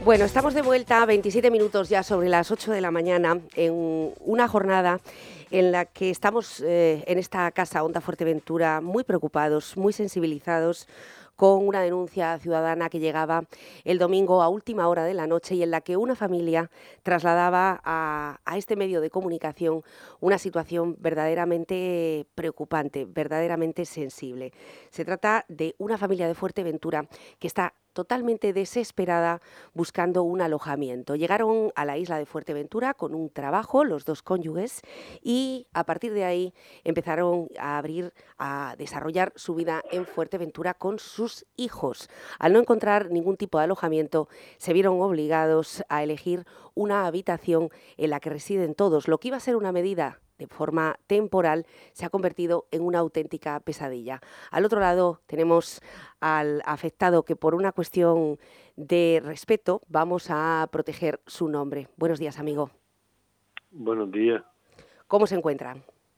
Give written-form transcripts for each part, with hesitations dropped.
Bueno, estamos de vuelta, 27 minutos ya sobre las 8 de la mañana, en una jornada en la que estamos en esta casa Onda Fuerteventura muy preocupados, muy sensibilizados con una denuncia ciudadana que llegaba el domingo a última hora de la noche y en la que una familia trasladaba a este medio de comunicación una situación verdaderamente preocupante, verdaderamente sensible. Se trata de una familia de Fuerteventura que está totalmente desesperada buscando un alojamiento. Llegaron a la isla de Fuerteventura con un trabajo, los dos cónyuges, y a partir de ahí empezaron a desarrollar su vida en Fuerteventura con sus hijos. Al no encontrar ningún tipo de alojamiento, se vieron obligados a elegir una habitación en la que residen todos. Lo que iba a ser una medida de forma temporal se ha convertido en una auténtica pesadilla. Al otro lado tenemos al afectado que por una cuestión de respeto vamos a proteger su nombre. Buenos días, amigo. Buenos días. ¿Cómo se encuentra?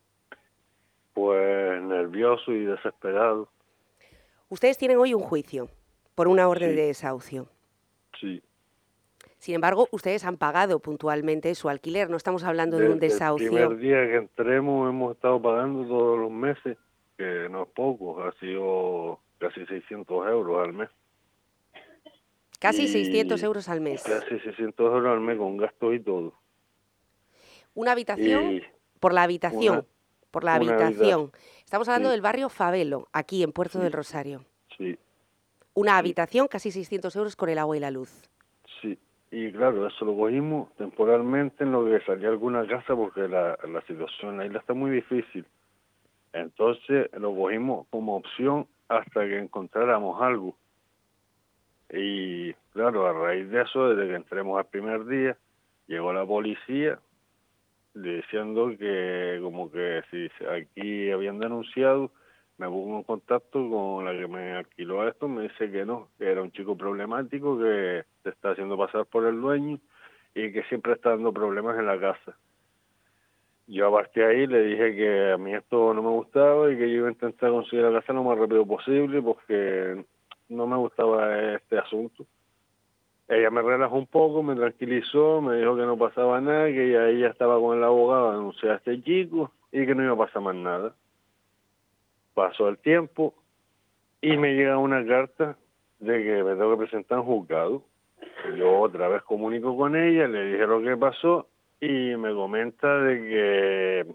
Pues nervioso y desesperado. Ustedes tienen hoy un juicio por una orden de desahucio. Sí. Sin embargo, ustedes han pagado puntualmente su alquiler, no estamos hablando de un desahucio. Desde el primer día que entremos hemos estado pagando todos los meses, que no es poco, ha sido casi 600 euros al mes. Casi 600 euros al mes. Casi 600 euros al mes con gastos y todo. Una habitación por la habitación. Estamos hablando del barrio Fabelo, aquí en Puerto del Rosario. Sí. Una habitación, casi 600 euros con el agua y la luz. Sí. Y claro, eso lo cogimos temporalmente en lo que salía alguna casa porque la situación en la isla está muy difícil. Entonces lo cogimos como opción hasta que encontráramos algo. Y claro, a raíz de eso, desde que entremos al primer día, llegó la policía diciendo que como que si aquí habían denunciado, me pongo en contacto con la que me alquiló esto, me dice que no, que era un chico problemático que se está haciendo pasar por el dueño y que siempre está dando problemas en la casa. Yo a partir de ahí le dije que a mí esto no me gustaba y que yo iba a intentar conseguir la casa lo más rápido posible porque no me gustaba este asunto. Ella me relajó un poco, me tranquilizó, me dijo que no pasaba nada, que ella estaba con el abogado a denunciar a este chico y que no iba a pasar más nada. Pasó el tiempo y me llega una carta de que me tengo que presentar en juzgado. Yo otra vez comunico con ella, le dije lo que pasó y me comenta de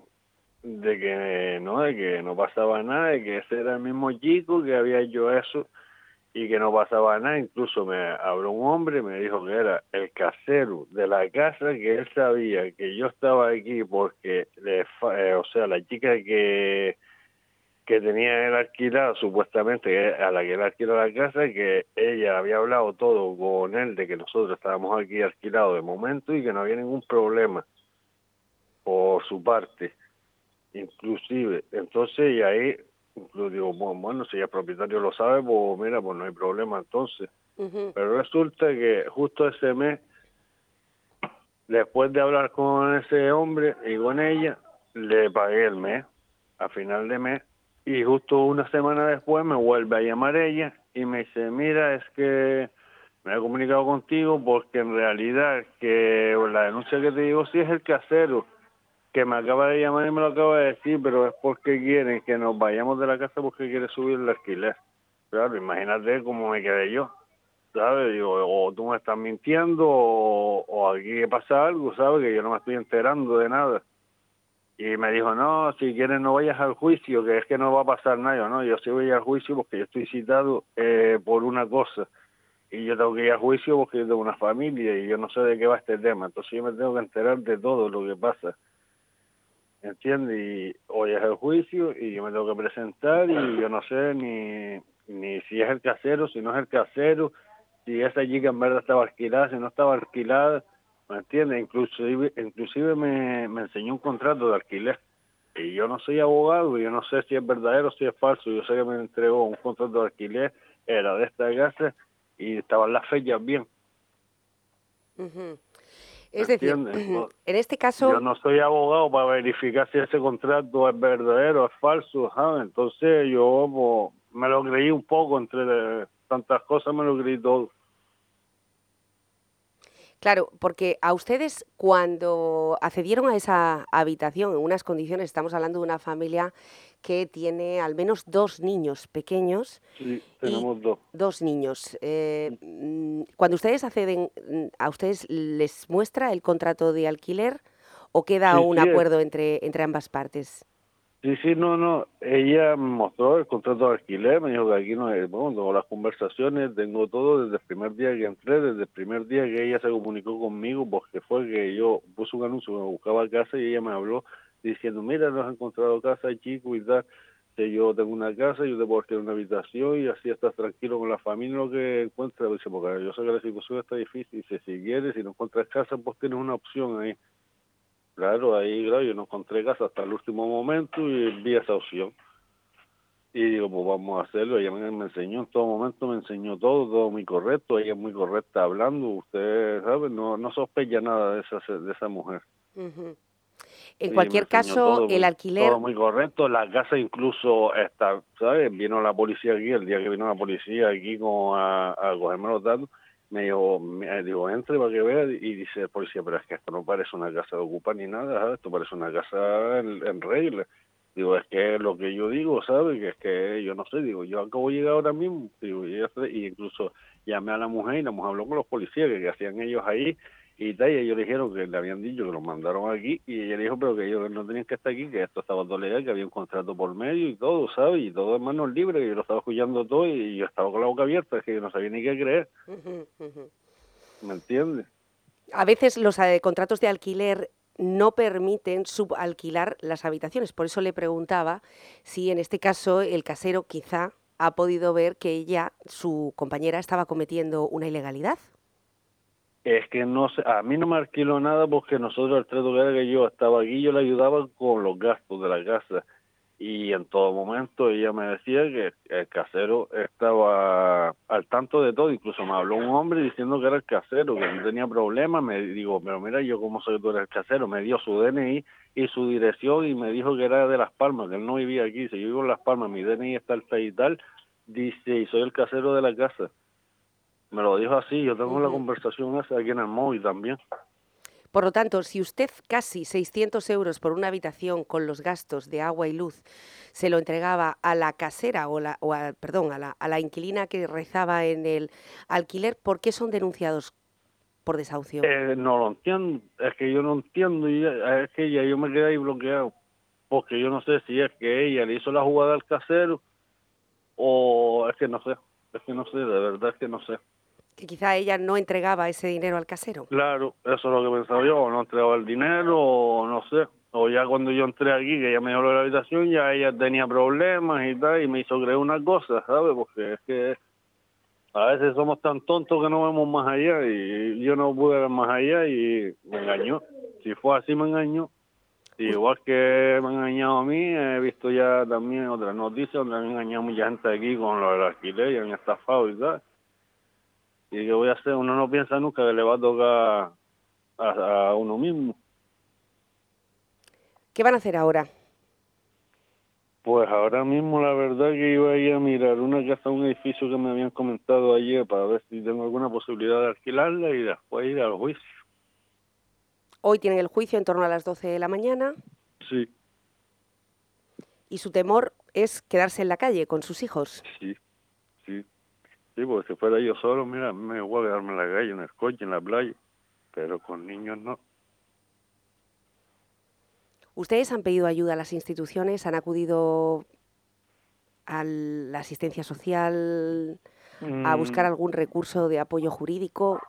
que no pasaba nada, de que ese era el mismo chico que había hecho eso y que no pasaba nada. Incluso me habló un hombre, me dijo que era el casero de la casa, que él sabía que yo estaba aquí porque la chica que tenía él alquilado, supuestamente a la que él alquiló la casa, que ella había hablado todo con él de que nosotros estábamos aquí alquilados de momento y que no había ningún problema por su parte, inclusive. Entonces, y ahí yo digo, bueno, si el propietario lo sabe, pues mira, pues no hay problema entonces. Pero resulta que justo ese mes, después de hablar con ese hombre y con ella, le pagué el mes, a final de mes, y justo una semana después me vuelve a llamar ella y me dice, mira, es que me he comunicado contigo porque en realidad que la denuncia que te digo sí es el casero, que me acaba de llamar y me lo acaba de decir, pero es porque quieren que nos vayamos de la casa porque quiere subir el alquiler. Claro, imagínate cómo me quedé yo, ¿sabes? Digo, o tú me estás mintiendo o aquí pasa algo, ¿sabes? Que yo no me estoy enterando de nada. Y me dijo, no, si quieres no vayas al juicio, que es que no va a pasar nada. Yo, no, yo sí voy al juicio porque yo estoy citado por una cosa. Y yo tengo que ir al juicio porque yo tengo una familia y yo no sé de qué va este tema. Entonces yo me tengo que enterar de todo lo que pasa. ¿Entiendes? Y hoy es el juicio y yo me tengo que presentar y yo no sé ni si es el casero, si no es el casero, si esa chica en verdad estaba alquilada, si no estaba alquilada, ¿me entiendes? Inclusive me enseñó un contrato de alquiler y yo no soy abogado, yo no sé si es verdadero o si es falso, yo sé que me entregó un contrato de alquiler, era de esta casa y estaban las fechas bien. Es decir, en este caso... Yo no soy abogado para verificar si ese contrato es verdadero o es falso, ¿sabes? Entonces yo me lo creí un poco, entre tantas cosas me lo creí todo. Claro, porque a ustedes cuando accedieron a esa habitación en unas condiciones, estamos hablando de una familia que tiene al menos 2 niños pequeños Sí, y tenemos dos. 2 niños. Cuando ustedes acceden, ¿a ustedes les muestra el contrato de alquiler o queda Sí, un sí, acuerdo entre ambas partes? sí, sí, no, no. Ella me mostró el contrato de alquiler, me dijo que aquí no es, bueno, tengo las conversaciones, tengo todo desde el primer día que entré, desde el primer día que ella se comunicó conmigo, porque fue que yo puse un anuncio que me buscaba casa y ella me habló diciendo, mira, nos han encontrado casa, chico, y tal, que yo tengo una casa, yo te puedo alquilar una habitación y así estás tranquilo con la familia, lo que encuentres, dice, porque yo sé que la situación está difícil, dice, si quieres, si no encuentras casa, pues tienes una opción ahí. Claro, ahí, claro, yo no encontré casa hasta el último momento y vi esa opción. Y digo, pues vamos a hacerlo. Ella me enseñó en todo momento, me enseñó todo muy correcto. Ella es muy correcta hablando, usted sabe, no sospecha nada de esa mujer. Ujú. En Y me cualquier enseñó caso, el todo alquiler, muy correcto. La casa incluso está, ¿sabes? Vino la policía aquí, el día que vino la policía aquí a cogerme los datos, dijo, entre para que vea, y dice el policía, pero es que esto no parece una casa de ocupa ni nada, ¿sabes? Esto parece una casa en regla. Digo, es que es lo que yo digo, ¿sabes? Que es que yo no sé, digo, yo acabo de llegar ahora mismo, digo, y incluso llamé a la mujer y la mujer habló con los policías que hacían ellos ahí y tal, y ellos le dijeron que le habían dicho que los mandaron aquí, y ella dijo, pero que ellos no tenían que estar aquí, que esto estaba todo legal, que había un contrato por medio y todo, ¿sabes? Y todo en manos libres, que yo lo estaba escuchando todo y yo estaba con la boca abierta, es que yo no sabía ni qué creer, ujú, ujú. ¿me entiendes? A veces los contratos de alquiler no permiten subalquilar las habitaciones. Por eso le preguntaba si en este caso el casero quizá ha podido ver que ella, su compañera, estaba cometiendo una ilegalidad. Es que no sé, a mí no me alquiló nada porque nosotros el trato que era que yo estaba aquí, yo le ayudaba con los gastos de la casa. Y en todo momento ella me decía que el casero estaba al tanto de todo, incluso me habló un hombre diciendo que era el casero, que no tenía problema, me digo, pero mira, yo cómo sé que tú eres el casero, me dio su DNI y su dirección y me dijo que era de Las Palmas, que él no vivía aquí, si yo vivo en Las Palmas, mi DNI está el tal y tal, dice, y soy el casero de la casa, me lo dijo así, yo tengo la Ujú. conversación esa aquí en el móvil también. Por lo tanto, si usted casi 600 euros por una habitación con los gastos de agua y luz se lo entregaba a la casera perdón, a la inquilina que rezaba en el alquiler, ¿por qué son denunciados por desahucio? No lo entiendo, es que yo no entiendo, es que ya yo me quedé ahí bloqueado, porque yo no sé si es que ella le hizo la jugada al casero o es que no sé, de verdad es que no sé. Que quizá ella no entregaba ese dinero al casero. Claro, eso es lo que pensaba yo, o no entregaba el dinero, o no sé, o ya cuando yo entré aquí, que ella me dio la habitación, ya ella tenía problemas y tal, y me hizo creer una cosa, ¿sabes? Porque es que a veces somos tan tontos que no vemos más allá, y yo no pude ver más allá y me engañó. Si fue así, me engañó. Us- Igual que me han engañado a mí, he visto ya también otras noticias donde han engañado a mucha gente aquí con lo del alquiler y han estafado y tal. ¿Y qué voy a hacer? Uno no piensa nunca que le va a tocar a uno mismo. ¿Qué van a hacer ahora? Pues ahora mismo la verdad que iba a ir a mirar una casa, un edificio que me habían comentado ayer para ver si tengo alguna posibilidad de alquilarla y después ir al juicio. Hoy tienen el juicio en torno a las 12 de la mañana Sí, y su temor es quedarse en la calle con sus hijos. sí, sí. Sí, porque si fuera yo solo, mira, me voy a quedarme en la calle, en el coche, en la playa, pero con niños no. ¿Ustedes han pedido ayuda a las instituciones? ¿Han acudido a la asistencia social a buscar Mm, algún recurso de apoyo jurídico?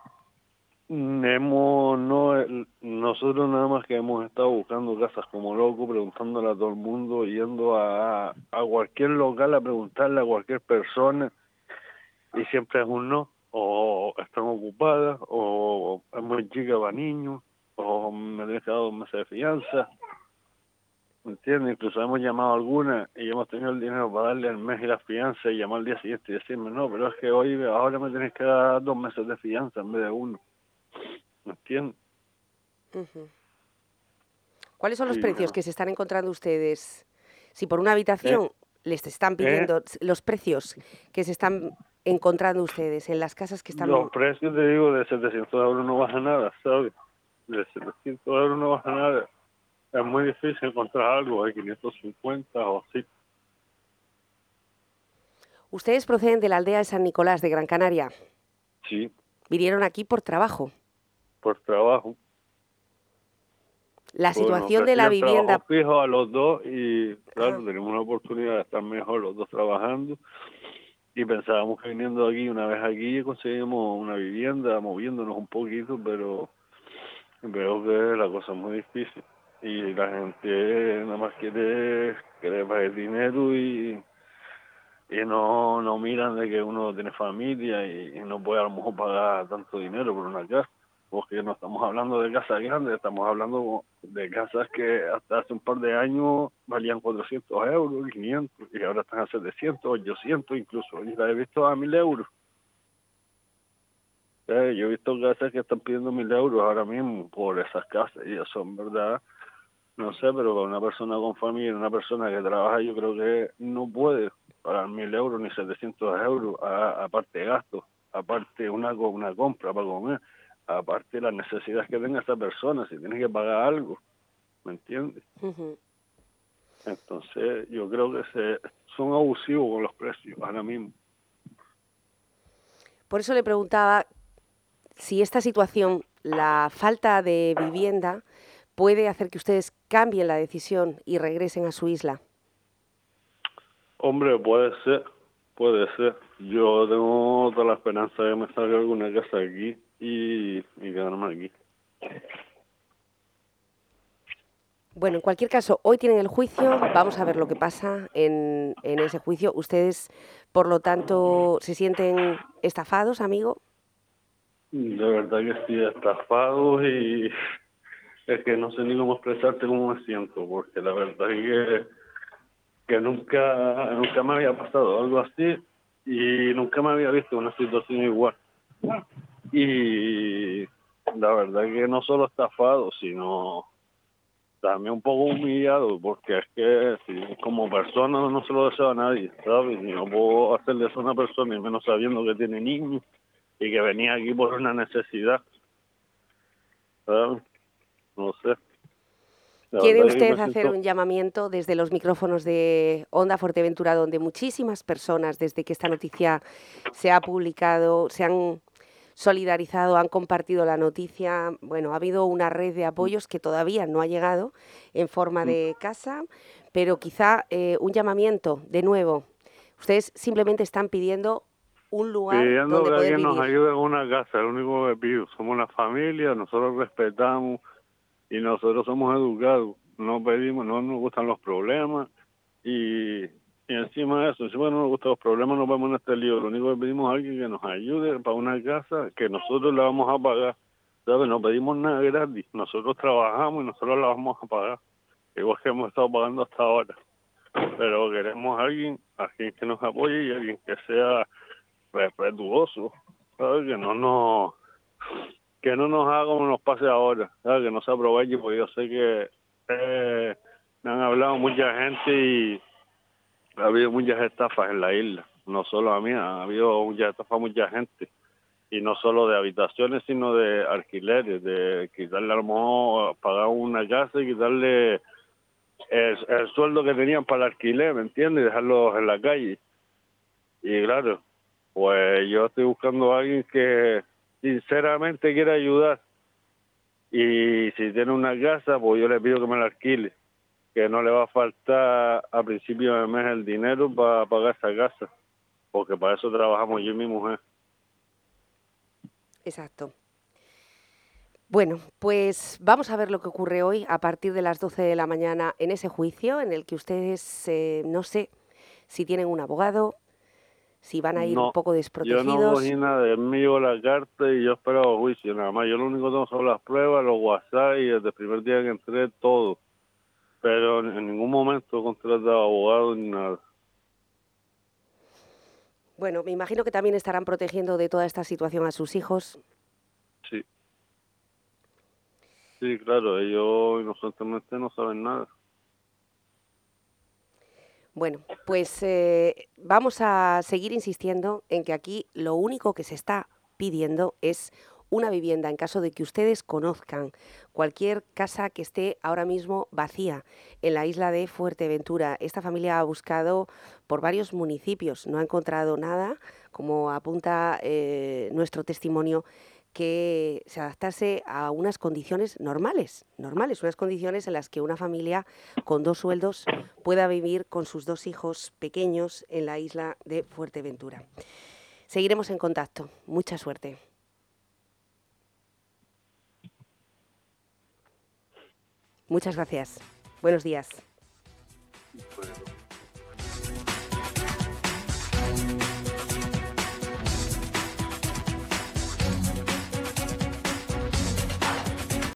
nosotros nada más que hemos estado buscando casas como locos, preguntándole a todo el mundo, yendo a cualquier local a preguntarle a cualquier persona y siempre es un no, o están ocupadas, o es muy chica para niños, o me tienes que dar 2 meses de fianza, ¿me entiendes? Incluso hemos llamado a alguna y hemos tenido el dinero para darle el mes y la fianza y llamar al día siguiente y decirme, no, pero es que ahora me tienes que dar 2 meses de fianza en vez de uno, ¿me entiendes? Ujú. ¿Cuáles son los Sí, precios bueno. que se están encontrando ustedes? Si por una Eh, habitación les están eh, pidiendo los precios que se están encontrando ustedes en las casas que están? Los precios, te digo, de 700 euros no baja nada, ¿sabes? De 700 euros no baja nada. Es muy difícil encontrar algo de 550 o así. Ustedes proceden de la aldea de San Nicolás, de Gran Canaria. Sí, Vinieron aquí por trabajo. por trabajo. La Pues nos situación de la ofrecían vivienda... trabajo fijo a los dos y, claro, Ajá. tenemos una oportunidad de estar mejor los dos trabajando. Y pensábamos que viniendo aquí, una vez aquí, conseguimos una vivienda, moviéndonos un poquito, pero veo que la cosa es muy difícil. Y la gente nada más quiere pagar dinero y no miran de que uno tiene familia y no puede a lo mejor pagar tanto dinero por una casa. Porque no estamos hablando de casas grandes, estamos hablando de casas que hasta hace un par de años valían 400 euros, 500, y ahora están a 700, 800 incluso. Y las he visto a 1000 euros. Yo he visto casas que están pidiendo 1000 euros ahora mismo por esas casas, y eso en verdad, no sé, pero para una persona con familia, una persona que trabaja, yo creo que no puede pagar 1000 euros ni 700 euros, aparte de gastos, aparte una compra para comer, aparte las necesidades que tenga esa persona, si tiene que pagar algo, ¿me entiendes? Uh-huh. Entonces yo creo que son abusivos con los precios ahora mismo. Por eso le preguntaba si esta situación, la falta de vivienda, puede hacer que ustedes cambien la decisión y regresen a su isla. Hombre, puede ser. Yo tengo toda la esperanza de que me salga alguna casa aquí y quedarme aquí. Bueno, en cualquier caso, hoy tienen el juicio, vamos a ver lo que pasa en ese juicio. ¿Ustedes, por lo tanto, se sienten estafados, amigo? De verdad que estoy estafado y es que no sé ni cómo expresarte cómo me siento, porque la verdad es que nunca me había pasado algo así y nunca me había visto en una situación igual. Y la verdad es que no solo estafado, sino también un poco humillado, porque es que si, como persona no se lo deseo a nadie, ¿sabes? Y no puedo hacerle eso a una persona, y menos sabiendo que tiene niños y que venía aquí por una necesidad, ¿sabes? No sé. La ¿Quiere verdad es que usted me hacer siento... un llamamiento desde los micrófonos de Onda Fuerteventura, donde muchísimas personas, desde que esta noticia se ha publicado, se han solidarizado, han compartido la noticia? Bueno, ha habido una red de apoyos que todavía no ha llegado en forma de casa, pero quizá un llamamiento, de nuevo. Ustedes simplemente están pidiendo un lugar pidiendo donde que poder alguien nos vivir. ayude en una casa, es lo único que pido. Somos una familia, nosotros respetamos y nosotros somos educados. No pedimos, no nos gustan los problemas y encima de eso, encima no nos gustan los problemas, nos vamos en este lío. Lo único que pedimos es alguien que nos ayude para una casa que nosotros la vamos a pagar. ¿Sabes? No pedimos nada gratis. Nosotros trabajamos y nosotros la vamos a pagar. Igual que hemos estado pagando hasta ahora. Pero queremos a alguien que nos apoye y alguien que sea respetuoso, ¿sabes? Que no nos haga como nos pase ahora, ¿sabes? Que no se aproveche, porque yo sé que me han hablado mucha gente y ha habido muchas estafas en la isla, no solo a mí, ha habido muchas estafas a mucha gente, y no solo de habitaciones, sino de alquileres, de quitarle a lo mejor, pagar una casa y quitarle el sueldo que tenían para el alquiler, ¿me entiendes? Y dejarlos en la calle. Y claro, pues yo estoy buscando a alguien que sinceramente quiera ayudar. Y si tiene una casa, pues yo le pido que me la alquile. Que no le va a faltar a principio de mes el dinero para pagar esa casa. Porque para eso trabajamos yo y mi mujer. Exacto. Bueno, pues vamos a ver lo que ocurre hoy a partir de las 12 de la mañana en ese juicio en el que ustedes, no sé si tienen un abogado, si van a ir un No, poco yo no cogí desprotegidos. nada de mí, llegó la carta y yo esperaba juicio nada más. Yo lo único que tengo son las pruebas, los WhatsApp y desde el primer día que entré todo. Pero en ningún momento he contratado abogado ni nada. Bueno, me imagino que también estarán protegiendo de toda esta situación a sus hijos. Sí, claro, ellos inocentemente no saben nada. Bueno, pues vamos a seguir insistiendo en que aquí lo único que se está pidiendo es una vivienda en caso de que ustedes conozcan cualquier casa que esté ahora mismo vacía en la isla de Fuerteventura. Esta familia ha buscado por varios municipios, no ha encontrado nada, como apunta nuestro testimonio, que se adaptase a unas condiciones normales, unas condiciones en las que una familia con 2 sueldos pueda vivir con sus 2 hijos pequeños en la isla de Fuerteventura. Seguiremos en contacto. Mucha suerte. Muchas gracias. Buenos días.